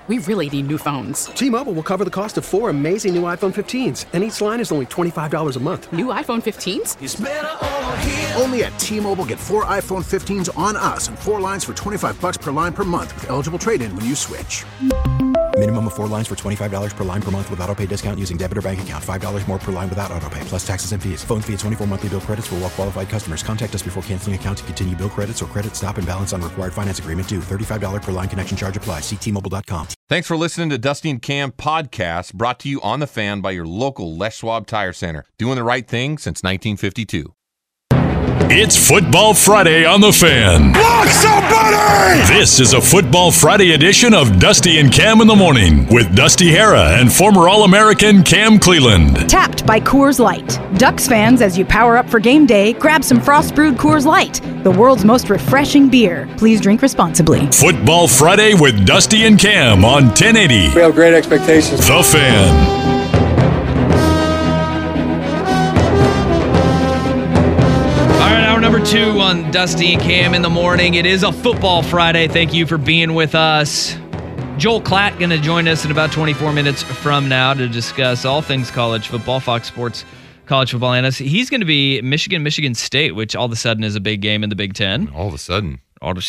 We really need new phones. T-Mobile will cover the cost of 4 amazing new iPhone 15s, and each line is only $25 a month. New iPhone 15s? It's better over here. Only at T-Mobile, get 4 iPhone 15s on us and 4 lines for $25 per line per month with eligible trade-in when you switch. Minimum of 4 lines for $25 per line per month with autopay discount using debit or bank account. $5 more per line without autopay, plus taxes and fees. Phone fee at 24 monthly bill credits for well-qualified customers. Contact us before canceling account to continue bill credits or credit stop and balance on required finance agreement due. $35 per line connection charge applies. See T-Mobile.com. Thanks for listening to Dusty and Cam podcast, brought to you on The Fan by your local Les Schwab Tire Center. Doing the right thing since 1952. It's Football Friday on The Fan. Lock somebody! This is a Football Friday edition of Dusty and Cam in the Morning with Dusty Hara and former All-American Cam Cleland. Tapped by Coors Light. Ducks fans, as you power up for game day, grab some frost-brewed Coors Light, the world's most refreshing beer. Please drink responsibly. Football Friday with Dusty and Cam on 1080. We have great expectations. The Fan. Number 2 on Dusty and Cam in the Morning. It is a Football Friday. Thank you for being with us. Joel Klatt going to join us in about 24 minutes from now to discuss all things college football, Fox Sports college football analyst. He's going to be Michigan State, which all of a sudden is a big game in the Big Ten. All of a sudden.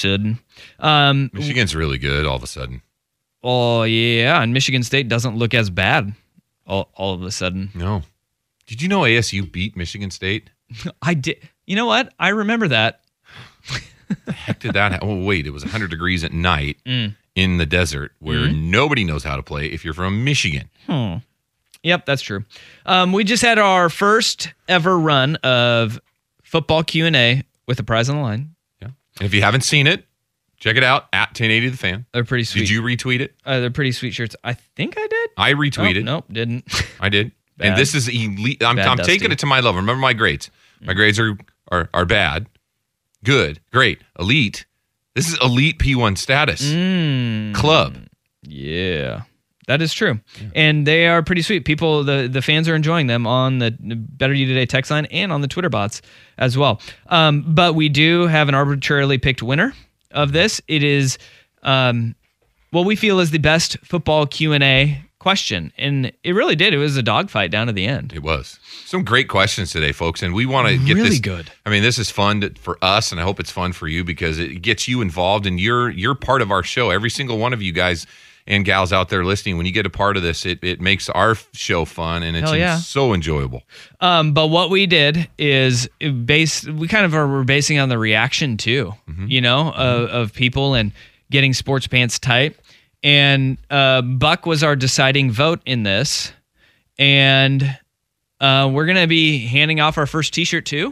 Michigan's really good all of a sudden. Oh, yeah, and Michigan State doesn't look as bad all of a sudden. No. Did you know ASU beat Michigan State? I did. You know what? I remember that. The heck did that happen? Oh, wait, it was 100 degrees at night in the desert where nobody knows how to play if you're from Michigan. Yep, that's true. We just had our first ever run of football Q&A with a prize on the line. Yeah. And if you haven't seen it, check it out at 1080 The Fan. They're pretty sweet. Did you retweet it? They're pretty sweet shirts. I think I did. I retweeted. Nope, didn't. I did. Bad. And this is elite. I'm taking it to my level. Remember my grades. My grades are bad, good, great, elite. This is elite P1 status. Club. Yeah, that is true. Yeah. And they are pretty sweet. People, the fans are enjoying them on the Better You Today text line and on the Twitter bots as well. But we do have an arbitrarily picked winner of this. It is what we feel is the best football Q&A question, and it really did. It was a dogfight down to the end. It was. Some great questions today, folks, and we want to get really this good. I mean, this is fun for us, and I hope it's fun for you because it gets you involved, and you're part of our show. Every single one of you guys and gals out there listening, when you get a part of this, it makes our show fun, and it's so enjoyable. But what we did is we're basing on the reaction too, of people and getting sports pants tight. And Buck was our deciding vote in this. And we're going to be handing off our first T-shirt to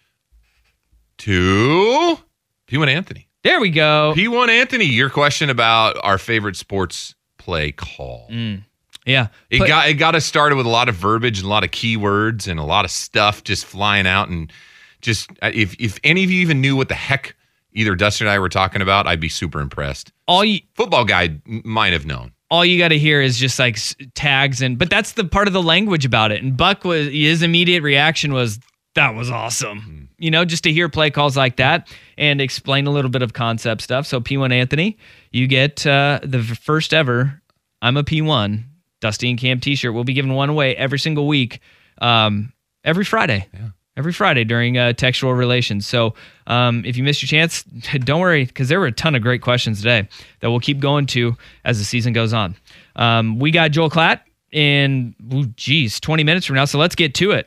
P1 Anthony. There we go. P1 Anthony, your question about our favorite sports play call. Yeah. It got us started with a lot of verbiage and a lot of keywords and a lot of stuff just flying out. And just if any of you even knew what the heck either Dustin and I were talking about, I'd be super impressed. Football guy might have known. All you got to hear is just like tags, but that's the part of the language about it. And Buck his immediate reaction was, that was awesome. Just to hear play calls like that and explain a little bit of concept stuff. So P1 Anthony, you get the first ever I'm a P1 Dusty and Cam t-shirt. We'll be giving one away every single week, every Friday. Yeah. Every Friday during textual relations. So if you missed your chance, don't worry, because there were a ton of great questions today that we'll keep going to as the season goes on. We got Joel Klatt in, 20 minutes from now, so let's get to it.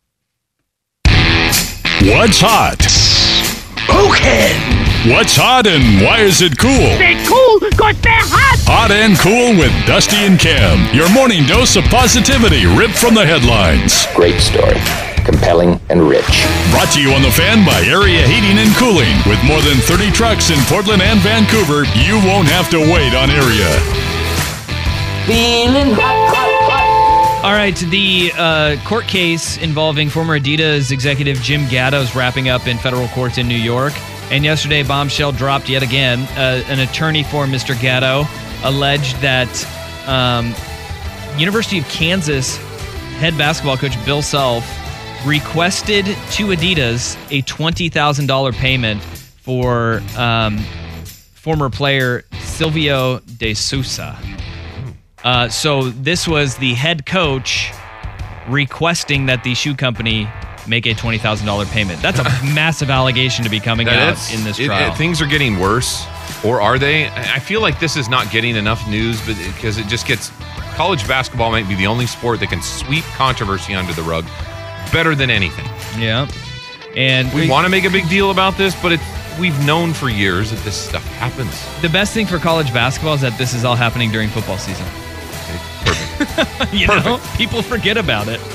What's hot? Spoken! What's hot and why is it cool? They're cool because they're hot! Hot and cool with Dusty and Cam. Your morning dose of positivity ripped from the headlines. Great story. Compelling and rich. Brought to you on The Fan by Area Heating and Cooling. With more than 30 trucks in Portland and Vancouver, you won't have to wait on Area. Feeling hot. All right, the court case involving former Adidas executive Jim Gatto is wrapping up in federal courts in New York. And yesterday, bombshell dropped yet again. An attorney for Mr. Gatto alleged that University of Kansas head basketball coach Bill Self requested to Adidas a $20,000 payment for former player Silvio de Sousa. So this was the head coach requesting that the shoe company make a $20,000 payment. That's a massive allegation to be coming out in this trial. Things are getting worse, or are they? I feel like this is not getting enough news, but because it just gets. College basketball might be the only sport that can sweep controversy under the rug better than anything. Yeah, and we want to make a big deal about this, but we've known for years that this stuff happens. The best thing for college basketball is that this is all happening during football season. Perfect. You know, people forget about it.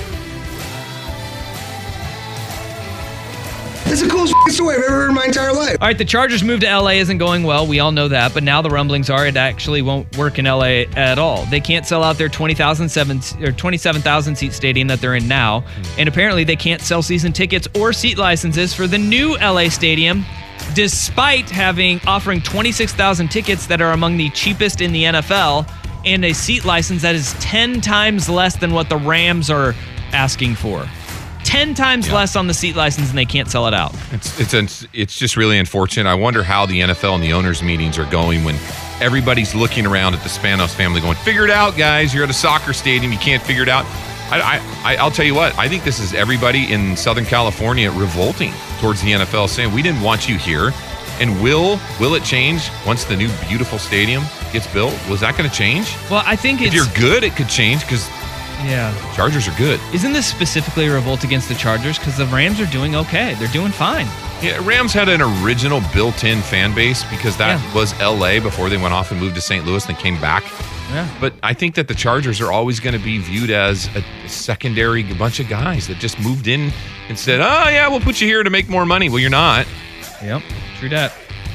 It's the coolest story I've ever heard in my entire life. All right, the Chargers' move to LA isn't going well. We all know that, but now the rumblings are it actually won't work in LA at all. They can't sell out their 27,000 seat stadium that they're in now, and apparently they can't sell season tickets or seat licenses for the new LA stadium, despite offering 26,000 tickets that are among the cheapest in the NFL and a seat license that is 10 times less than what the Rams are asking for. 10 times less on the seat license, and they can't sell it out. It's just really unfortunate. I wonder how the NFL and the owners' meetings are going when everybody's looking around at the Spanos family going, figure it out, guys. You're at a soccer stadium. You can't figure it out. I'll tell you what. I think this is everybody in Southern California revolting towards the NFL, saying, we didn't want you here. And will it change once the new beautiful stadium gets built? Was that going to change? Well, I think if you're good, it could change because Chargers are good. Isn't this specifically a revolt against the Chargers? Because the Rams are doing okay. They're doing fine. Yeah, Rams had an original built-in fan base because that was LA before they went off and moved to St. Louis and then came back. Yeah. But I think that the Chargers are always going to be viewed as a secondary bunch of guys that just moved in and said, oh, yeah, we'll put you here to make more money. Well, you're not. Yep, true that.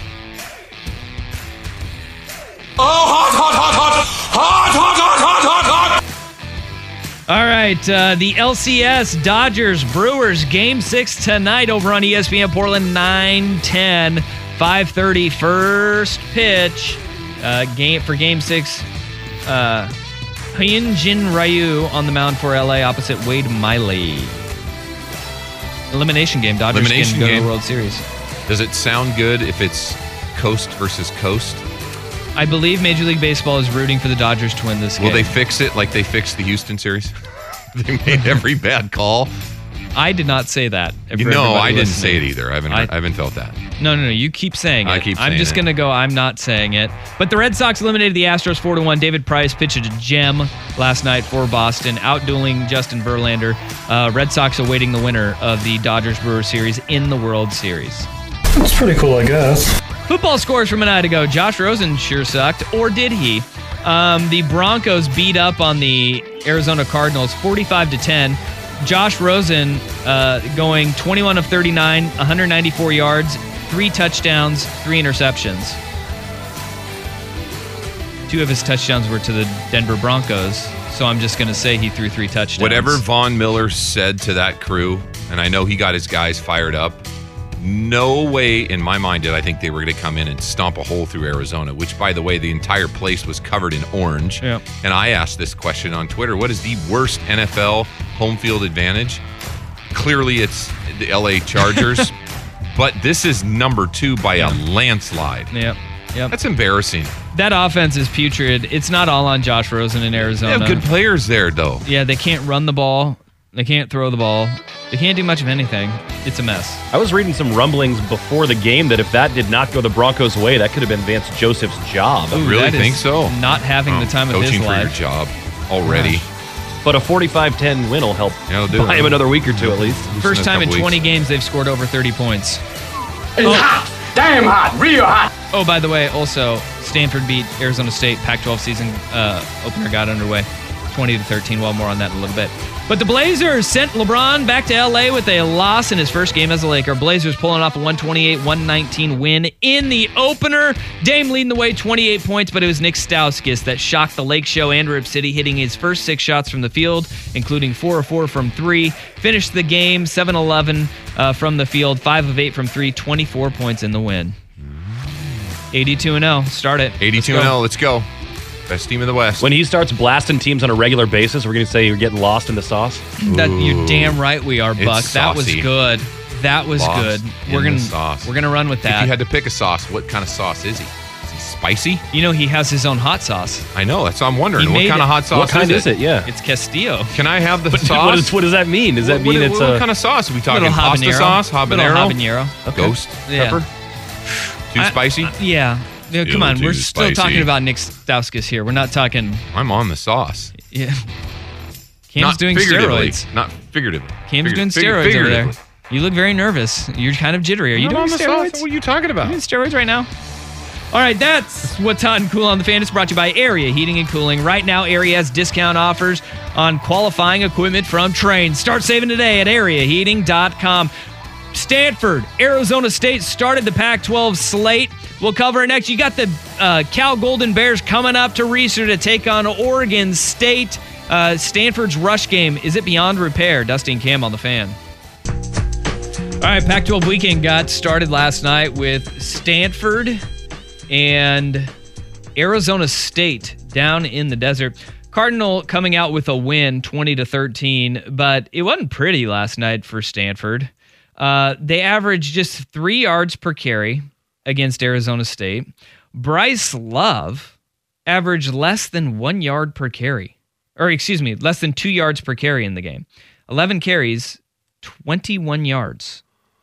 Oh, hot. All right, the LCS Dodgers Brewers Game 6 tonight over on ESPN Portland, 9:10, 5:30 first pitch. Game 6. Hyunjin Ryu on the mound for LA opposite Wade Miley. Elimination game. Dodgers can go to the World Series. Does it sound good if it's coast versus coast? I believe Major League Baseball is rooting for the Dodgers to win this game. Will they fix it like they fixed the Houston series? They made every bad call. I did not say that. I didn't say it either. I haven't felt that. No. You keep saying it. I keep saying I'm just going to go, I'm not saying it. But the Red Sox eliminated the Astros 4-1. David Price pitched a gem last night for Boston, outdueling Justin Verlander. Red Sox awaiting the winner of the Dodgers-Brewers series in the World Series. That's pretty cool, I guess. Football scores from a night ago. Josh Rosen sure sucked, or did he? The Broncos beat up on the Arizona Cardinals 45-10. Josh Rosen going 21 of 39, 194 yards, 3 touchdowns, 3 interceptions. 2 of his touchdowns were to the Denver Broncos, so I'm just going to say he threw 3 touchdowns. Whatever Von Miller said to that crew, and I know he got his guys fired up, no way in my mind did I think they were going to come in and stomp a hole through Arizona, which, by the way, the entire place was covered in orange. Yep. And I asked this question on Twitter, what is the worst NFL home field advantage? Clearly, it's the LA Chargers, but this is number 2 by a landslide. Yep. That's embarrassing. That offense is putrid. It's not all on Josh Rosen in Arizona. They have good players there, though. Yeah, they can't run the ball. They can't throw the ball. They can't do much of anything. It's a mess. I was reading some rumblings before the game that if that did not go the Broncos' way, that could have been Vance Joseph's job. Ooh, really think so? Not having the time of his life. Coaching for your job already. But a 45-10 win will help buy him another week or two at least. First time in 20 games they've scored over 30 points. It's hot. Damn hot. Real hot. Oh, by the way, also, Stanford beat Arizona State. Pac-12 season opener got underway. 20-13. Well, more on that in a little bit. But the Blazers sent LeBron back to L.A. with a loss in his first game as a Laker. Blazers pulling off a 128-119 win in the opener. Dame leading the way, 28 points, but it was Nick Stauskas that shocked the Lake Show and Rip City, hitting his first 6 shots from the field, including 4 of 4 from 3. Finished the game 7-11 from the field, 5 of 8 from 3, 24 points in the win. 82-0. Start it. 82-0. Let's go. Best team in the West. When he starts blasting teams on a regular basis, we're going to say you're getting lost in the sauce. You're damn right we are, Buck. That was good. That was good. We're gonna run with that. If you had to pick a sauce, what kind of sauce is he? Is he spicy? You know, he has his own hot sauce. I know. That's what I'm wondering. He What made kind of it. hot sauce What kind is it? Yeah. It's Castillo. Can I have the But sauce? what does that mean? Does that mean it's what kind of sauce? Are we talking Little pasta habanero. sauce? Habanero? Little habanero. Okay. Ghost Yeah. pepper? Too spicy? Yeah. No, come on. too We're still spicy. talking about Nick Stauskas here. We're not talking. I'm on the sauce. Yeah. Cam's Not doing figuratively. steroids. Not figuratively. Cam's doing Fig- steroids over there. figuratively. You look very nervous. You're kind of jittery. Are you I'm doing on the steroids? sauce. What are you talking about? You doing steroids right now? All right, that's what's hot and cool on the fan. It's brought to you by Area Heating and Cooling. Right now, Area has discount offers on qualifying equipment from Trane. Start saving today at areaheating.com. Stanford, Arizona State started the Pac-12 slate. We'll cover it next. You got the Cal Golden Bears coming up to Reeser to take on Oregon State. Stanford's rush game, is it beyond repair? Dusty and Cam on the fan. All right, Pac-12 weekend got started last night with Stanford and Arizona State down in the desert. Cardinal coming out with a win, 20-13, but it wasn't pretty last night for Stanford. They averaged just 3 yards per carry against Arizona State. Bryce Love averaged less than 1 yard per carry. Or excuse me, less than 2 yards per carry in the game. 11 carries, 21 yards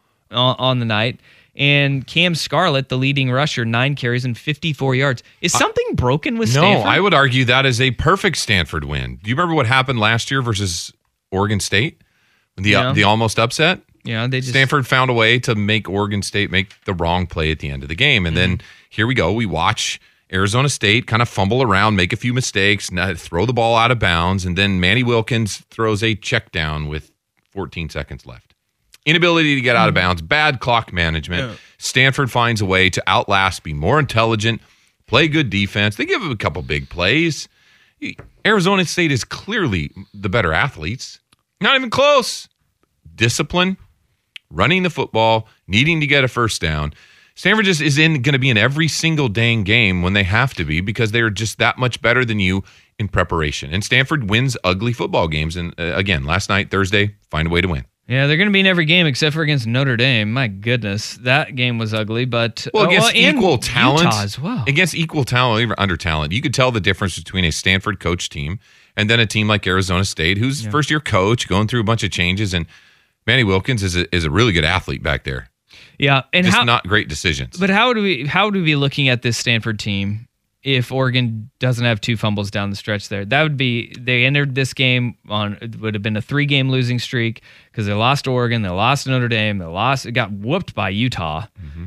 on the night. And Cam Scarlett, the leading rusher, 9 carries and 54 yards. Is something broken with Stanford? No, I would argue that is a perfect Stanford win. Do you remember what happened last year versus Oregon State? The almost upset? Yeah, Stanford found a way to make Oregon State make the wrong play at the end of the game. And then here we go. We watch Arizona State kind of fumble around, make a few mistakes, throw the ball out of bounds, and then Manny Wilkins throws a check down with 14 seconds left. Inability to get out of bounds, bad clock management. Yeah. Stanford finds a way to outlast, be more intelligent, play good defense. They give them a couple big plays. Arizona State is clearly the better athletes. Not even close. Discipline, running the football, needing to get a first down. Stanford just is going to be in every single dang game when they have to be because they're just that much better than you in preparation. And Stanford wins ugly football games. And again, last night, Thursday, find a way to win. Yeah, they're going to be in every game except for against Notre Dame. My goodness, that game was ugly. But against equal talent, Utah as well. Against equal talent, even under talent, you could tell the difference between a Stanford coach team and then a team like Arizona State, who's first-year coach, going through a bunch of changes. And Manny Wilkins is a really good athlete back there. Yeah, and just not great decisions. But how do we be looking at this Stanford team if Oregon doesn't have 2 fumbles down the stretch there? That would be, they entered this game on, it would have been a 3-game losing streak because they lost to Oregon, they lost to Notre Dame, it got whooped by Utah.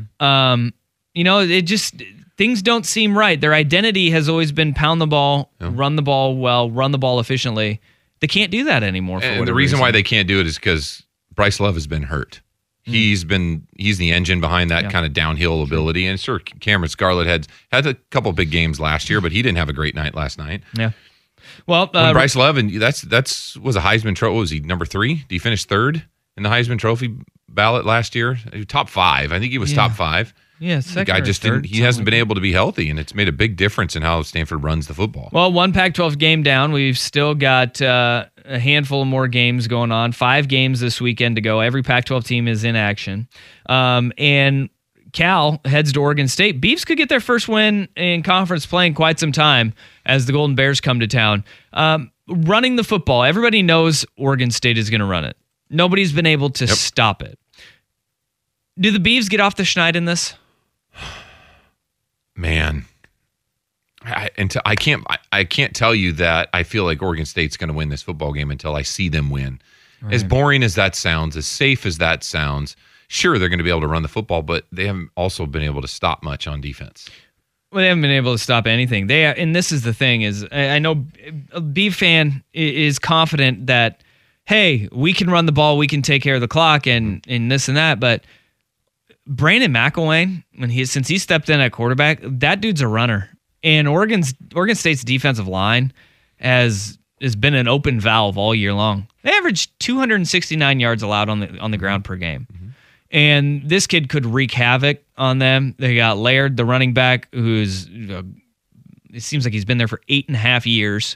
It just, things don't seem right. Their identity has always been pound the ball, run the ball well, run the ball efficiently. They can't do that anymore. And the reason why they can't do it is because Bryce Love has been hurt. He's the engine behind that kind of downhill ability. And sure, Cameron Scarlett had a couple big games last year, but he didn't have a great night last night. Yeah. Well, Bryce Love, and that's was a Heisman Trophy. Was he number 3? Did he finish 3rd in the Heisman Trophy ballot last year? Top 5. I think he was top 5. Yeah, the guy just didn't. He hasn't been able to be healthy, and it's made a big difference in how Stanford runs the football. Well, one Pac-12 game down. We've still got a handful of more games going on. 5 games this weekend to go. Every Pac-12 team is in action, and Cal heads to Oregon State. Beavs could get their first win in conference play in quite some time as the Golden Bears come to town. Running the football. Everybody knows Oregon State is going to run it. Nobody's been able to stop it. Do the Beavs get off the schneid in this? Man, I can't tell you that I feel like Oregon State's going to win this football game until I see them win. Right. As boring as that sounds, as safe as that sounds, sure, they're going to be able to run the football, but they haven't also been able to stop much on defense. Well, they haven't been able to stop anything. And this is the thing is, I know a Beav fan is confident that, hey, we can run the ball, we can take care of the clock and this and that, but Brandon McElwain, since he stepped in at quarterback, that dude's a runner. And Oregon State's defensive line has been an open valve all year long. They averaged 269 yards allowed on the ground per game. Mm-hmm. And this kid could wreak havoc on them. They got Laird, the running back, it seems like he's been there for 8.5 years.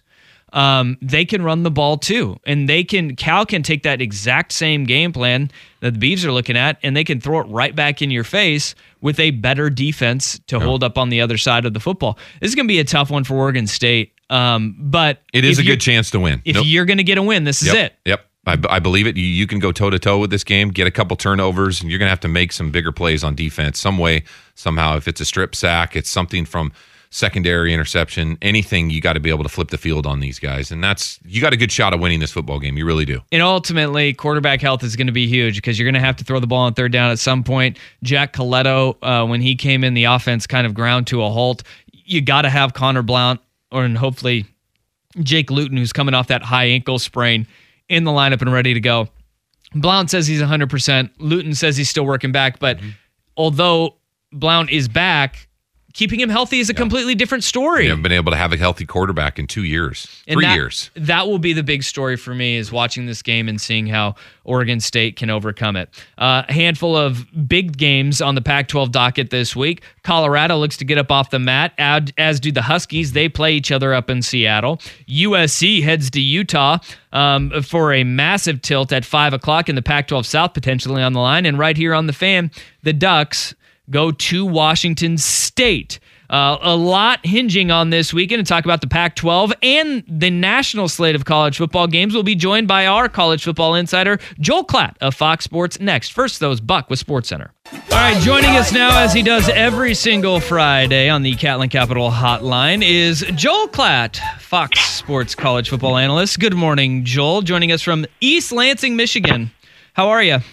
they can run the ball too. And Cal can take that exact same game plan that the Beavs are looking at, and they can throw it right back in your face with a better defense to hold up on the other side of the football. This is going to be a tough one for Oregon State. But it is a good chance to win. If you're going to get a win, this is it. Yep. I believe it. You can go toe-to-toe with this game, get a couple turnovers, and you're going to have to make some bigger plays on defense some way, somehow. If it's a strip sack, it's something from secondary interception, anything, you got to be able to flip the field on these guys. And you got a good shot of winning this football game. You really do. And ultimately, quarterback health is going to be huge because you're going to have to throw the ball on third down at some point. Jack Coletto, when he came in, the offense kind of ground to a halt. You got to have Connor Blount and hopefully Jake Luton, who's coming off that high ankle sprain, in the lineup and ready to go. Blount says he's 100%. Luton says he's still working back. But although Blount is back, keeping him healthy is a completely different story. You haven't been able to have a healthy quarterback in 2 years, 3 years. That will be the big story for me, is watching this game and seeing how Oregon State can overcome it. A handful of big games on the Pac-12 docket this week. Colorado looks to get up off the mat, as do the Huskies. They play each other up in Seattle. USC heads to Utah for a massive tilt at 5 o'clock in the Pac-12 South, potentially on the line. And right here on the Fan, the Ducks go to Washington State. A lot hinging on this weekend, and talk about the Pac-12 and the national slate of college football games. We'll be joined by our college football insider, Joel Klatt of Fox Sports, next. First, though, is Buck with SportsCenter. All right, joining us now, as he does every single Friday on the Catlin Capital Hotline, is Joel Klatt, Fox Sports college football analyst. Good morning, Joel. Joining us from East Lansing, Michigan. How are you?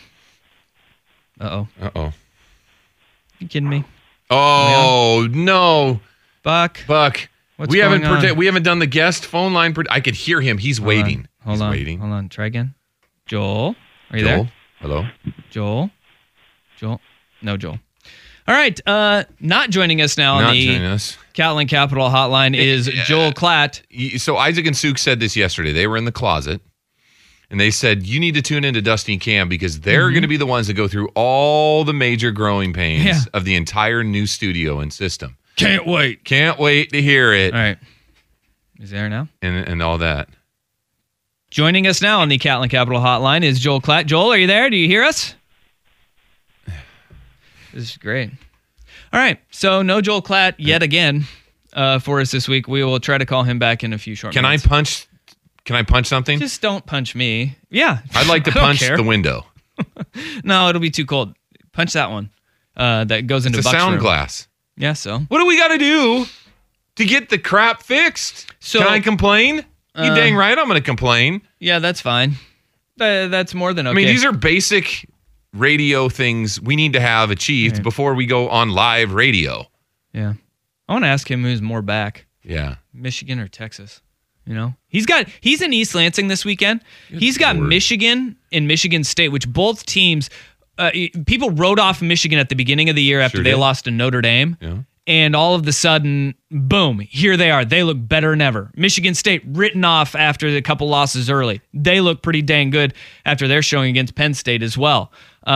Uh-oh. You kidding me? Oh, no. Buck. What's we haven't done the guest phone line. I could hear him. He's waiting. Hold on. Try again. Joel. Are you there? Hello? Joel. No, Joel. All right. Not joining us now on the Catlin Capital Hotline is Joel Klatt. So Isaac and Suk said this yesterday. They were in the closet. And they said, you need to tune into Dusty and Cam because they're going to be the ones that go through all the major growing pains of the entire new studio and system. Can't wait to hear it. All right. Is there now? And all that. Joining us now on the Catlin Capital Hotline is Joel Klatt. Joel, are you there? Do you hear us? This is great. All right. So no Joel Klatt yet again for us this week. We will try to call him back in a few short minutes. Can I punch something? Just don't punch me. Yeah. I'd like to punch the window. No, it'll be too cold. Punch that one. That goes into the sound glass. Yeah, so. What do we got to do to get the crap fixed? So, can I complain? You dang right I'm going to complain. Yeah, that's fine. That's more than okay. I mean, these are basic radio things we need to have achieved before we go on live radio. Yeah. I want to ask him who's more back. Yeah. Michigan or Texas? You know, he's in East Lansing this weekend. He's got Michigan and Michigan State, which both teams, people wrote off Michigan at the beginning of the year after they lost to Notre Dame. Yeah. And all of a sudden, boom, here they are. They look better than ever. Michigan State written off after a couple losses early. They look pretty dang good after their showing against Penn State as well.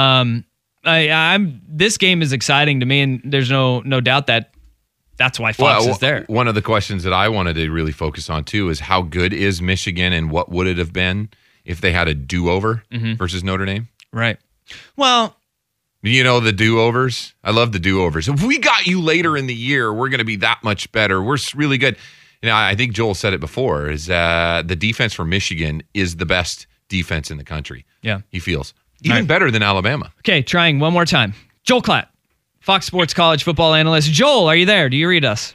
This game is exciting to me, and there's no doubt that that's why Fox is there. One of the questions that I wanted to really focus on, too, is how good is Michigan and what would it have been if they had a do-over versus Notre Dame? Right. Well, you know, the do-overs? I love the do-overs. If we got you later in the year, we're going to be that much better. We're really good. You know, I think Joel said it before, is the defense for Michigan is the best defense in the country. Yeah. He feels. Even better than Alabama. Okay, trying one more time. Joel Klatt, Fox Sports college football analyst. Joel, are you there? Do you read us?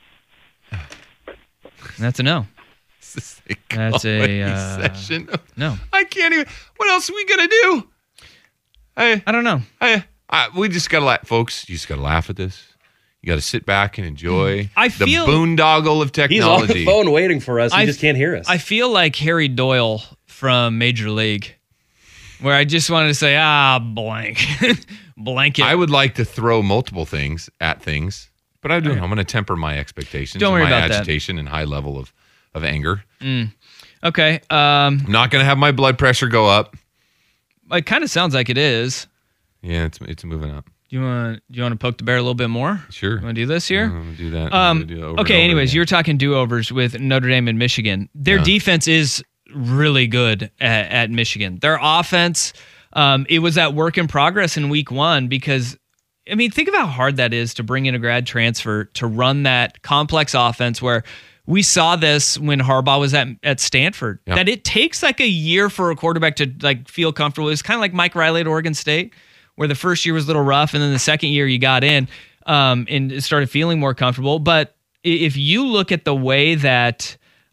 That's a no. That's a session. No. I can't even. What else are we gonna do? I don't know. We just gotta laugh, folks. You just gotta laugh at this. You gotta sit back and enjoy the boondoggle of technology. He's on the phone waiting for us. He just can't hear us. I feel like Harry Doyle from Major League, where I just wanted to say, blank. Blanket. I would like to throw multiple things at things, but I'm going to temper my expectations. Don't worry my about agitation and high level of anger. Okay. I'm not going to have my blood pressure go up. It kind of sounds like it is. Yeah, it's moving up. Do you want to poke the bear a little bit more? Sure. You want to do this here? I'm gonna do that. Okay. Anyways, you were talking do-overs with Notre Dame and Michigan. Their defense is really good at Michigan. Their offense, it was at work in progress in week 1 because, I mean, think of how hard that is to bring in a grad transfer to run that complex offense where we saw this when Harbaugh was at Stanford, that it takes like a year for a quarterback to like feel comfortable. It's kind of like Mike Riley at Oregon State, where the first year was a little rough, and then the second year you got in and started feeling more comfortable. But if you look at the way that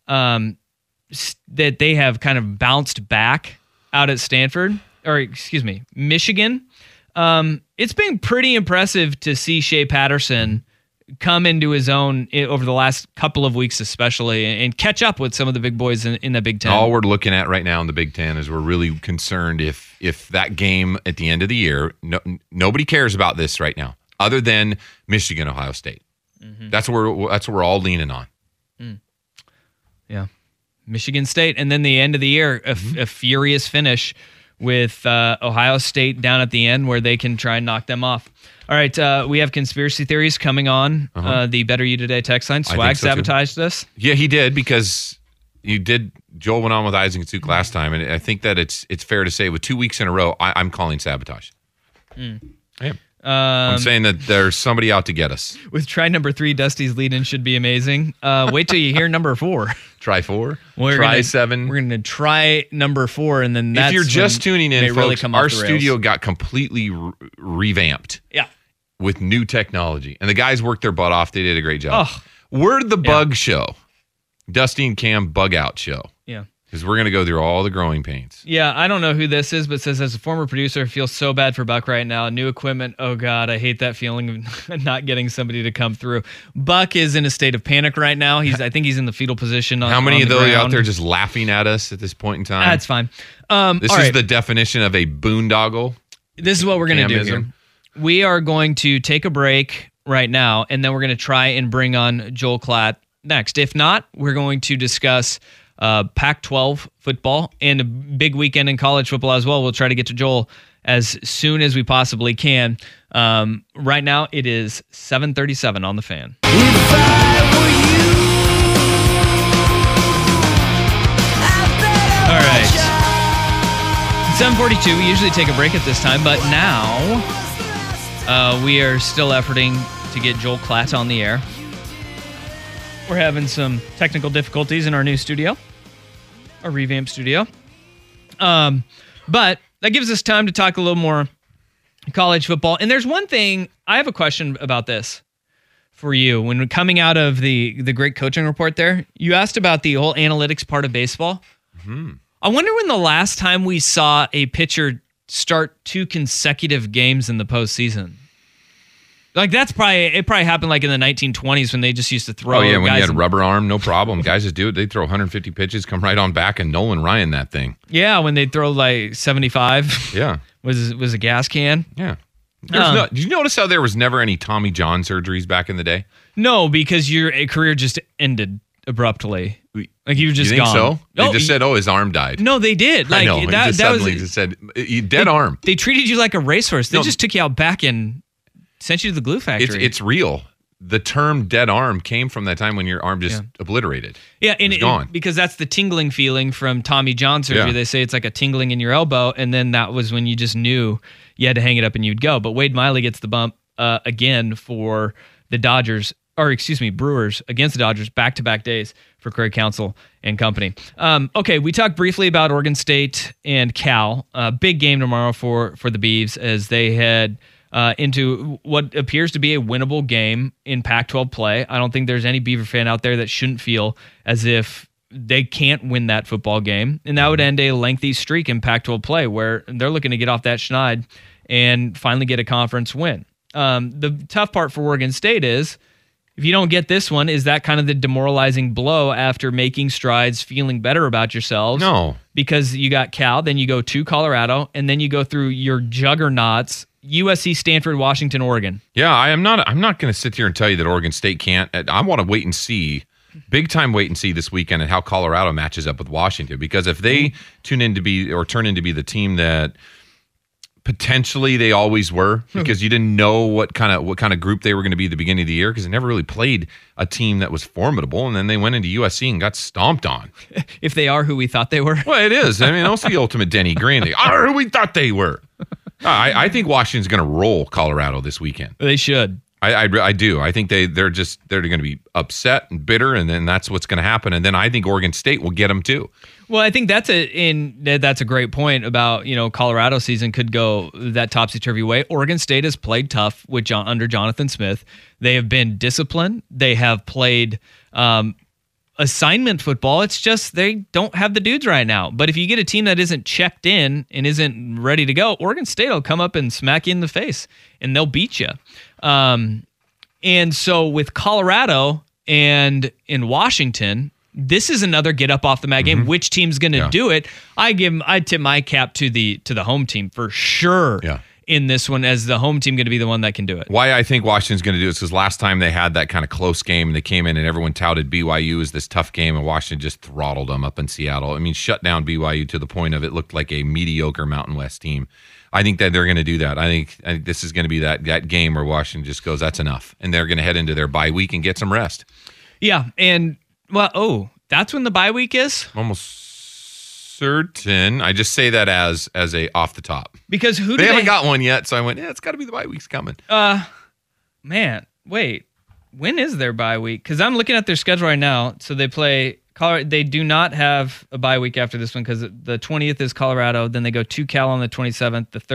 that they have kind of bounced back out at Stanford, or excuse me, Michigan, it's been pretty impressive to see Shea Patterson come into his own over the last couple of weeks especially and catch up with some of the big boys in the Big Ten. All we're looking at right now in the Big Ten is we're really concerned if that game at the end of the year, nobody cares about this right now other than Michigan, Ohio State. Mm-hmm. That's what we're all leaning on. Yeah. Michigan State, and then the end of the year, a furious finish with Ohio State down at the end where they can try and knock them off. All right, we have conspiracy theories coming on the Better You Today text line. Swag sabotaged us. Yeah, he did because Joel went on with Isaac and Suk last time, and I think that it's fair to say with 2 weeks in a row, I'm calling sabotage. I am. I'm saying that there's somebody out to get us. With try number 3, Dusty's lead-in should be amazing. Wait till you hear number 4. Try 4. Try 7. We're going to try number 4, and then that's if you're just tuning in, folks, really our studio got completely revamped. Yeah. With new technology. And the guys worked their butt off. They did a great job. We're the Bug Show. Dusty and Cam Bug Out Show. Yeah. Because we're going to go through all the growing pains. Yeah, I don't know who this is, but it says, as a former producer, I feel so bad for Buck right now. New equipment, oh God, I hate that feeling of not getting somebody to come through. Buck is in a state of panic right now. I think he's in the fetal position on How many of those ground. out there just laughing at us at this point in time? That's fine. This is the definition of a boondoggle. This is what we're going to do here. We are going to take a break right now, and then we're going to try and bring on Joel Klatt next. If not, we're going to discuss Pac-12 football and a big weekend in college football as well. We'll try to get to Joel as soon as we possibly can. Right now, it is 7:37 on the Fan. All right. 7:42. We usually take a break at this time, but now we are still efforting to get Joel Klatt on the air. We're having some technical difficulties in our new studio, our revamped studio. But that gives us time to talk a little more college football. And there's one thing, I have a question about this for you. When coming out of the great coaching report there, you asked about the whole analytics part of baseball. Mm-hmm. I wonder when the last time we saw a pitcher start 2 consecutive games in the postseason. Like it probably happened like in the 1920s when they just used to throw. Oh yeah, when you had a rubber arm, no problem. Guys just do it. They throw 150 pitches, come right on back, and Nolan Ryan that thing. Yeah, when they throw like 75. Yeah, was a gas can. Yeah. Did you notice how there was never any Tommy John surgeries back in the day? No, because your career just ended abruptly. Like you were just you think gone. So? They just said, "Oh, his arm died." No, they did. Like I know. that suddenly was just said, "Dead arm." They treated you like a racehorse. They just took you out back and sent you to the glue factory. It's real. The term "dead arm" came from that time when your arm just obliterated. Yeah, and gone. Because that's the tingling feeling from Tommy John surgery. Yeah. They say it's like a tingling in your elbow, and then that was when you just knew you had to hang it up and you'd go. But Wade Miley gets the bump again for the Brewers against the Dodgers, back-to-back days for Craig Counsell and company. Okay, we talked briefly about Oregon State and Cal. Big game tomorrow for the Beavs as they head into what appears to be a winnable game in Pac-12 play. I don't think there's any Beaver fan out there that shouldn't feel as if they can't win that football game. And that would end a lengthy streak in Pac-12 play where they're looking to get off that schneid and finally get a conference win. The tough part for Oregon State is, if you don't get this one, is that kind of the demoralizing blow after making strides, feeling better about yourselves? No. Because you got Cal, then you go to Colorado, and then you go through your juggernauts, USC, Stanford, Washington, Oregon. Yeah, I'm not going to sit here and tell you that Oregon State can't. I want to wait and see, big time wait and see this weekend at how Colorado matches up with Washington. Because if they turn into be the team that potentially they always were, because you didn't know what kind of group they were going to be at the beginning of the year, because they never really played a team that was formidable, and then they went into USC and got stomped on. If they are who we thought they were. Well, it is. I mean, also the ultimate Denny Green. They are who we thought they were. I think Washington's going to roll Colorado this weekend. They should. I do. I think they're going to be upset and bitter, and then that's what's going to happen. And then I think Oregon State will get them too. Well, I think that's a great point about, Colorado season could go that topsy-turvy way. Oregon State has played tough under Jonathan Smith. They have been disciplined. They have played assignment football. It's just they don't have the dudes right now. But if you get a team that isn't checked in and isn't ready to go, Oregon State will come up and smack you in the face, and they'll beat you. And so with Colorado and in Washington, this is another get up off the mat game. Which team's going to do it? I tip my cap to the home team for sure. Yeah. In this one, as the home team going to be the one that can do it. Why I think Washington's going to do it is because last time they had that kind of close game, they came in and everyone touted BYU as this tough game, and Washington just throttled them up in Seattle. I mean, shut down BYU to the point of it looked like a mediocre Mountain West team. I think that they're going to do that. I think this is going to be that game where Washington just goes, that's enough, and they're going to head into their bye week and get some rest. Yeah, and that's when the bye week is? Almost certain. I just say that as a off the top. Because they haven't got one yet, so I went, it's got to be the bye week's coming. Man, wait. When is their bye week? Because I'm looking at their schedule right now. So they play Colorado. They do not have a bye week after this one because the 20th is Colorado. Then they go to Cal on the 27th. The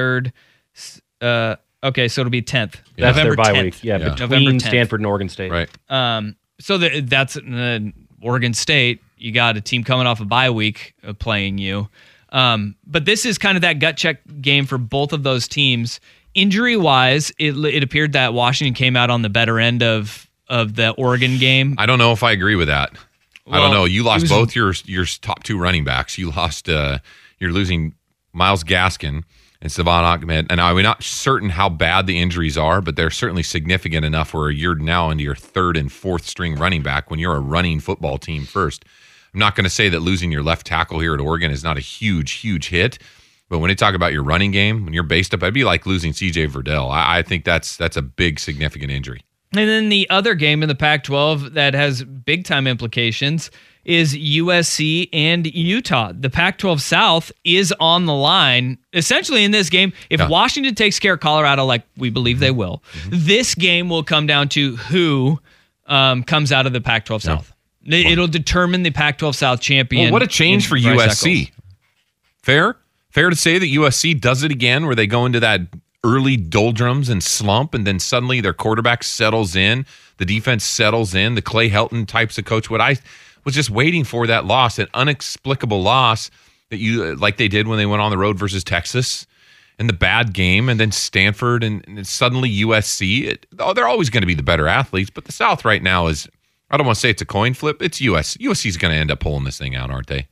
3rd. Okay, so it'll be 10th. Yeah, that's November their bye 10th. week. Yeah, November between 10th. Stanford and Oregon State. Right. So that's Oregon State. You got a team coming off a bye week playing you. But this is kind of that gut check game for both of those teams. Injury-wise, it appeared that Washington came out on the better end of the Oregon game. I don't know if I agree with that. I don't know. You lost both your top two running backs. You lost. You're losing Myles Gaskin and Savon Ahmed. And we're not certain how bad the injuries are, but they're certainly significant enough where you're now into your 3rd and 4th string running back when you're a running football team first. I'm not going to say that losing your left tackle here at Oregon is not a huge hit, but when they talk about your running game, when you're based up, it'd be like losing C.J. Verdell. I think that's a big, significant injury. And then the other game in the Pac-12 that has big-time implications is USC and Utah. The Pac-12 South is on the line, essentially, in this game. If Washington takes care of Colorado, like we believe they will, this game will come down to who comes out of the Pac-12 South. It'll determine the Pac-12 South champion. Well, what a change for USC. Fair to say that USC does it again, where they go into that early doldrums and slump, and then suddenly their quarterback settles in, the defense settles in, the Clay Helton types of coach. What I was just waiting for, that loss, an inexplicable loss that you like they did when they went on the road versus Texas, and the bad game, and then Stanford, and suddenly USC. They're always going to be the better athletes, but the South right now is, I don't want to say it's a coin flip. It's USC's going to end up pulling this thing out, aren't they?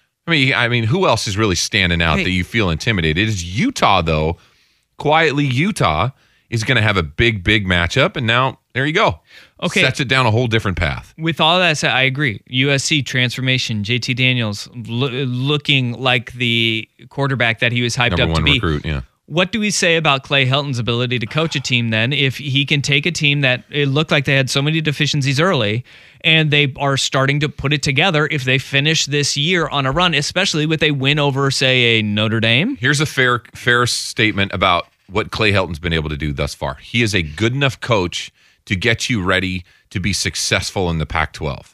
I mean, who else is really standing out that you feel intimidated? It's Utah, though. Quietly, Utah is going to have a big matchup, and now there you go. Okay, sets it down a whole different path. With all that said, I agree. USC transformation. JT Daniels looking like the quarterback that he was hyped Number up to be. Recruit, yeah. What do we say about Clay Helton's ability to coach a team then if he can take a team that it looked like they had so many deficiencies early and they are starting to put it together if they finish this year on a run, especially with a win over, say, a Notre Dame? Here's a fair statement about what Clay Helton's been able to do thus far. He is a good enough coach to get you ready to be successful in the Pac-12.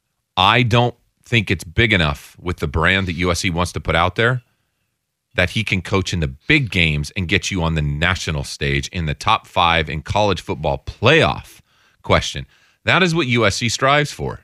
I don't think it's big enough with the brand that USC wants to put out there that he can coach in the big games and get you on the national stage in the top 5 in college football playoff question. That is what USC strives for.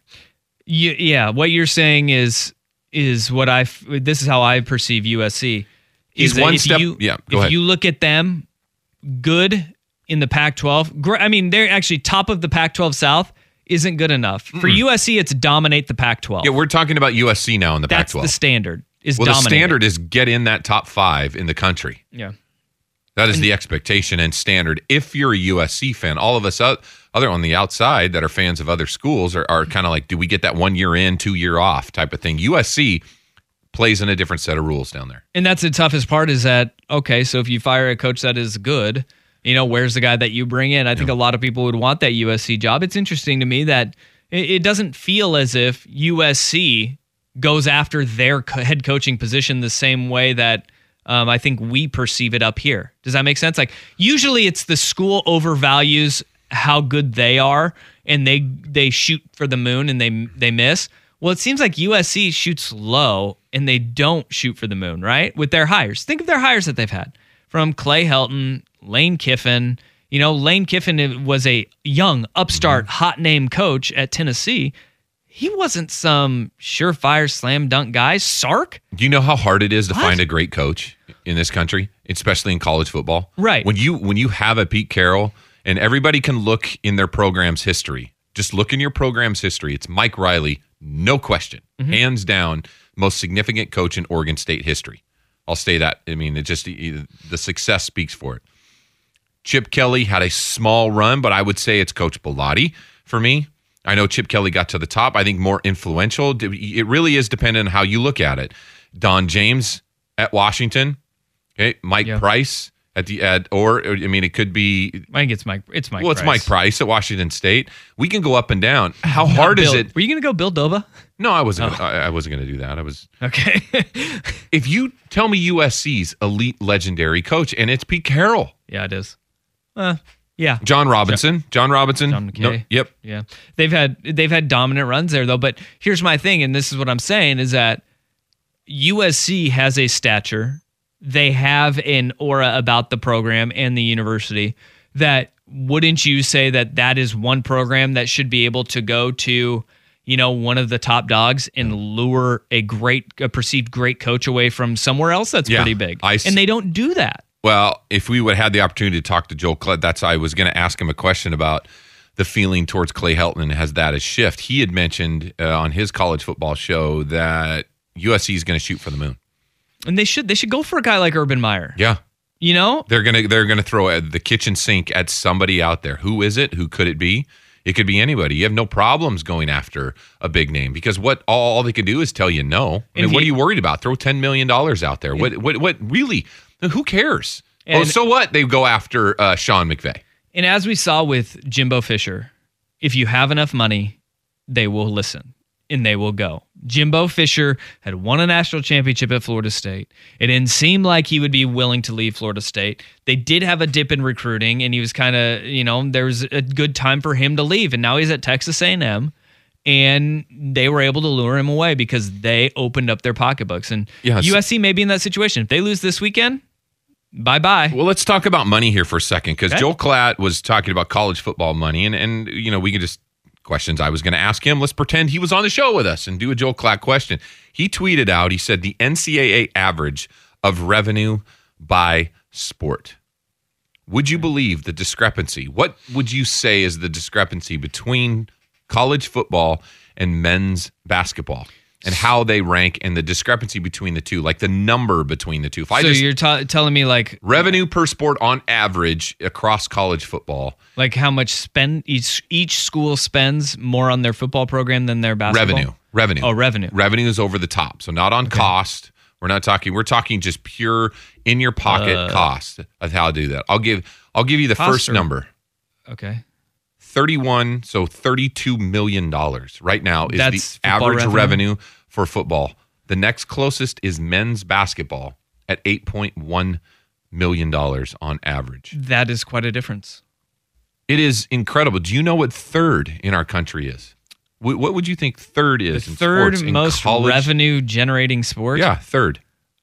Yeah, what you're saying is what this is how I perceive USC. He's one step. Go ahead. If you look at them, good in the Pac-12. I mean, they're actually top of the Pac-12 South. Isn't good enough. For USC, it's dominate the Pac-12. Yeah, we're talking about USC now in the Pac-12. That's the standard. The standard is get in that top 5 in the country. Yeah. That is the expectation and standard. If you're a USC fan, all of us other on the outside that are fans of other schools are kind of like, do we get that 1 year in, 2 year off type of thing? USC plays in a different set of rules down there. And that's the toughest part is that, okay, so if you fire a coach that is good, where's the guy that you bring in? I think a lot of people would want that USC job. It's interesting to me that it doesn't feel as if USC goes after their head coaching position the same way that I think we perceive it up here. Does that make sense? Like, usually it's the school overvalues how good they are, and they shoot for the moon and they miss. Well, it seems like USC shoots low and they don't shoot for the moon, right? With their hires. Think of their hires that they've had. From Clay Helton, Lane Kiffin. Lane Kiffin was a young, upstart, hot name coach at Tennessee. He wasn't some surefire slam dunk guy. Sark? Do you know how hard it is to find a great coach in this country, especially in college football? Right. When you have a Pete Carroll, and everybody can look in their program's history. Just look in your program's history. It's Mike Riley, no question, hands down, most significant coach in Oregon State history. I'll say that. I mean, the success speaks for it. Chip Kelly had a small run, but I would say it's Coach Bellotti for me. I know Chip Kelly got to the top. I think more influential. It really is dependent on how you look at it. Don James at Washington, okay, Mike Price it could be. I think it's Mike. It's Mike. Well, it's Mike Price at Washington State. We can go up and down. How hard is it? Were you going to go Bill Doba? No, I wasn't. I wasn't going to do that. I was okay. If you tell me USC's elite legendary coach, and it's Pete Carroll. Yeah, it is. Yeah. John Robinson. John McKay. No, yep. Yeah. They've had dominant runs there though. But here's my thing, and this is what I'm saying, is that USC has a stature. They have an aura about the program and the university that wouldn't you say that is one program that should be able to go to, one of the top dogs and lure a perceived great coach away from somewhere else that's pretty big. And they don't do that. Well, if we would have had the opportunity to talk to Joel Klatt, I was going to ask him a question about the feeling towards Clay Helton and has that a shift. He had mentioned on his college football show that USC is going to shoot for the moon. And they should go for a guy like Urban Meyer. Yeah. They're gonna throw the kitchen sink at somebody out there. Who is it? Who could it be? It could be anybody. You have no problems going after a big name because what all they can do is tell you no. I mean, what are you worried about? Throw $10 million out there. Yeah. What really? Who cares? So what? They go after Sean McVay. And as we saw with Jimbo Fisher, if you have enough money, they will listen. And they will go. Jimbo Fisher had won a national championship at Florida State. It didn't seem like he would be willing to leave Florida State. They did have a dip in recruiting, and he was kind of, there was a good time for him to leave. And now he's at Texas A&M, and they were able to lure him away because they opened up their pocketbooks. And USC may be in that situation. If they lose this weekend, bye-bye. Well, let's talk about money here for a second because Joel Klatt was talking about college football money, and we can just questions I was going to ask him. Let's pretend he was on the show with us and do a Joel Klatt question. He tweeted out, he said the NCAA average of revenue by sport. Would you believe the discrepancy? What would you say is the discrepancy between college football and men's basketball and how they rank and the discrepancy between the two, like the number between the two? You're telling me like revenue per sport on average across college football. Like how much each school spends more on their football program than their basketball? Revenue. Oh, revenue. Revenue is over the top. So not on cost. We're talking just pure in your pocket cost of how to do that. I'll give you the first number. Okay. $32 million right now is the average revenue for football. The next closest is men's basketball at $8.1 million on average. That is quite a difference. It is incredible. Do you know what third in our country is? What would you think third is in sports? The third most revenue generating sport? Yeah, third.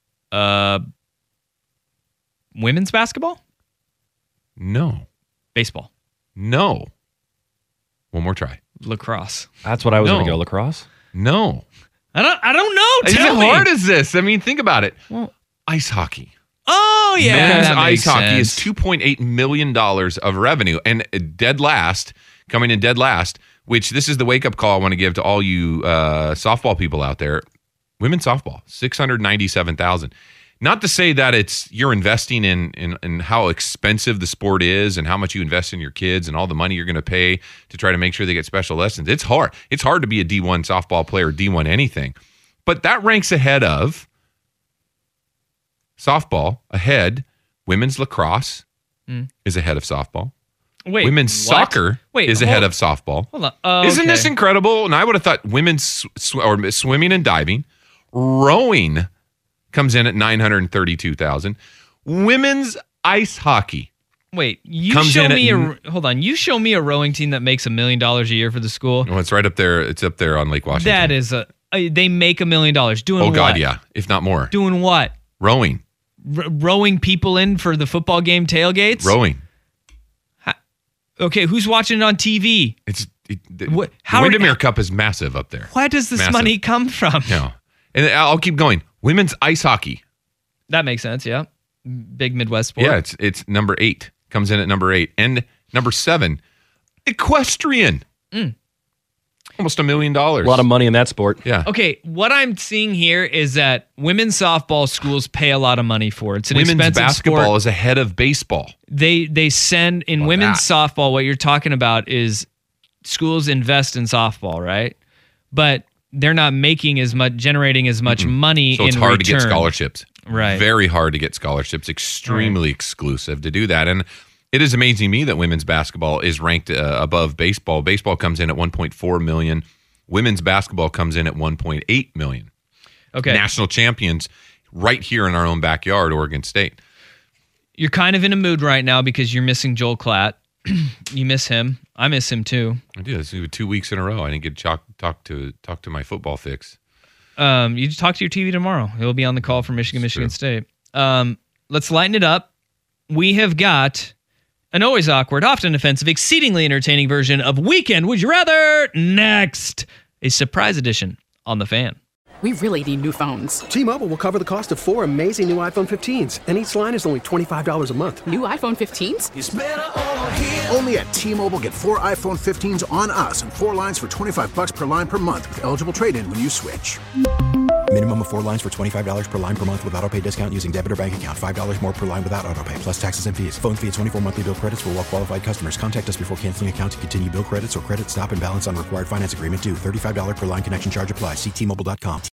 Women's basketball? No. Baseball? No. One more try. Lacrosse. That's what I was going to go. Lacrosse? No. I don't know. Tell me. How hard is this? I mean, think about it. Well, ice hockey. Oh, yeah. Men's ice hockey is $2.8 million of revenue. And coming in dead last, which this is the wake-up call I want to give to all you softball people out there. Women's softball, $697,000. Not to say that you're investing in how expensive the sport is and how much you invest in your kids and all the money you're going to pay to try to make sure they get special lessons. It's hard. It's hard to be a D1 softball player, D1 anything. But that ranks ahead of softball, women's lacrosse is ahead of softball. Wait, women's soccer is ahead of softball. Hold on. Oh, Isn't this incredible? And I would have thought women's swimming and diving, rowing comes in at $932,000. Women's ice hockey. Wait, you show me You show me a rowing team that makes $1 million a year for the school. No, it's right up there. It's up there on Lake Washington. That is they make $1 million doing what? Oh God, yeah, if not more. Doing what? Rowing. Rowing people in for the football game tailgates. Rowing. Okay, who's watching it on TV? The Windermere Cup is massive up there. Where does this money come from? No, and I'll keep going. Women's ice hockey. That makes sense. Yeah, big Midwest sport. Yeah, it's number 8. Comes in at number 8, and number 7, equestrian. Almost $1 million. A lot of money in that sport. Yeah. Okay, what I'm seeing here is that women's softball schools pay a lot of money for it. It's an women's expensive basketball sport. is ahead of baseball. They send in women's softball. What you're talking about is schools invest in softball, right? But they're not making as much, generating as much money. So it's in hard return. to get scholarships. Right. Very hard to get scholarships. Extremely exclusive to do that. And it is amazing to me that women's basketball is ranked above baseball. Baseball comes in at $1.4 million. Women's basketball comes in at $1.8 million. Okay. National champions right here in our own backyard, Oregon State. You're kind of in a mood right now because you're missing Joel Klatt. You miss him. I miss him too. I do. This is 2 weeks in a row. I didn't get to talk to my football fix. You talk to your TV tomorrow. He'll be on the call for Michigan State. Let's lighten it up. We have got an always awkward, often offensive, exceedingly entertaining version of Weekend Would You Rather next. A surprise edition on The Fan. We really need new phones. T-Mobile will cover the cost of 4 amazing new iPhone 15s, and each line is only $25 a month. New iPhone 15s? It's better over here. Only at T-Mobile, get 4 iPhone 15s on us and 4 lines for $25 per line per month with eligible trade-in when you switch. Minimum of 4 lines for $25 per line per month with autopay discount using debit or bank account. $5 more per line without autopay, plus taxes and fees. Phone fee at 24 monthly bill credits for well-qualified customers. Contact us before canceling account to continue bill credits or credit stop and balance on required finance agreement due. $35 per line connection charge applies. See T-Mobile.com.